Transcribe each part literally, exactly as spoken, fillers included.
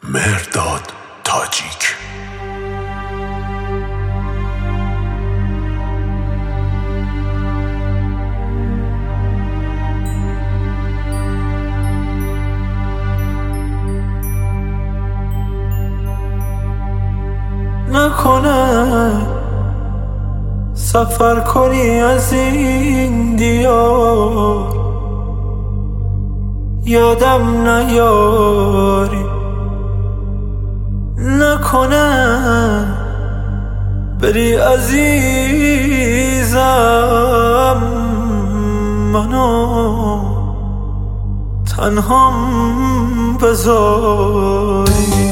مهرداد تاجیک. نکنه سفر کنی از این دیار، یادم نیاری. نکنه بری عزیزم، منو تنهام بذاری.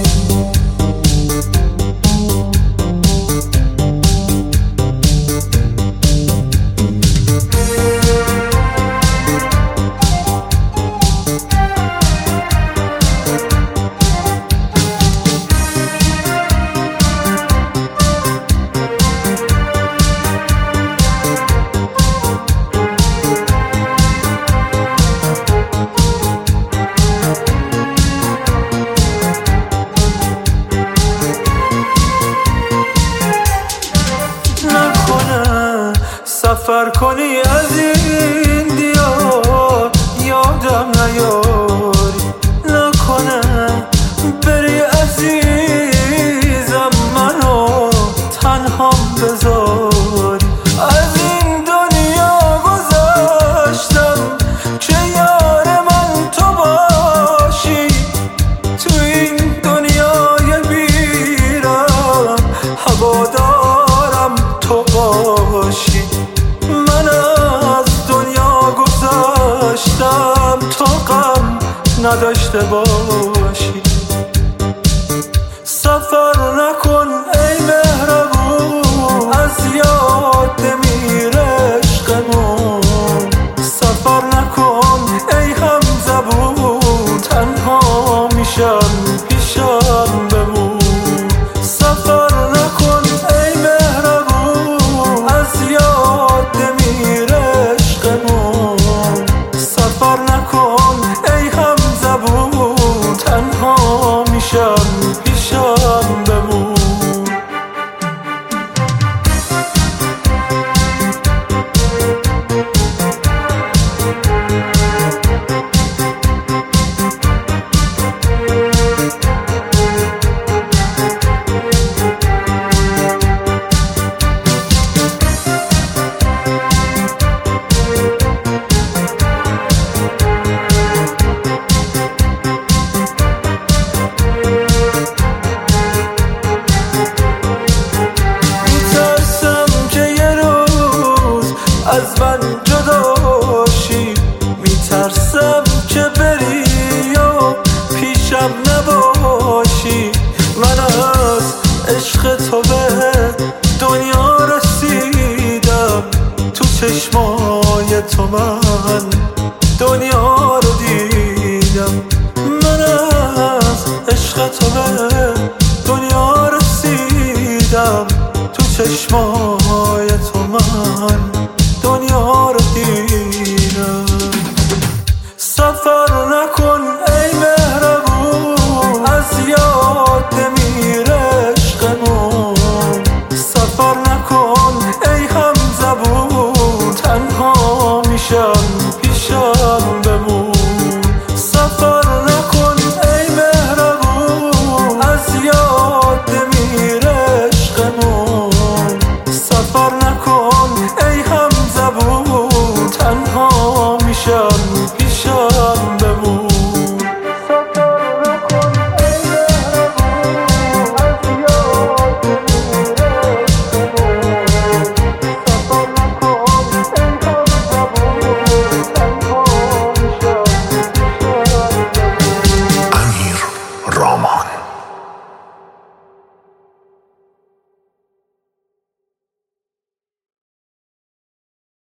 سفر کنی از این دیار، یادم نیاری. نکنه بری عزیزم، منو تنهام بذاری. از این دنیا گذشتم که یار من تو باشی، تو این دنیای بیرم هوادارم تو باشی. من از دنیا گذشتم تا غم نداشته باشی. سفر نکن ای مهربون، از یاد نمیره عشقمون. سفر نکن ای همزبون، تنها میشم پیشم بمون. سفر نکن ای مهربون، از یاد نمیره عشقمون. سفر نکن ای همزبون، تنها میشم پیشم بمون. از من جداشی، میترسم که بری و پیشم نباشی. من از عشق تو به دنیا رسیدم، تو چشمای تو من دنیا رو دیدم. من از عشق تو به دنیا رسیدم، تو چشمای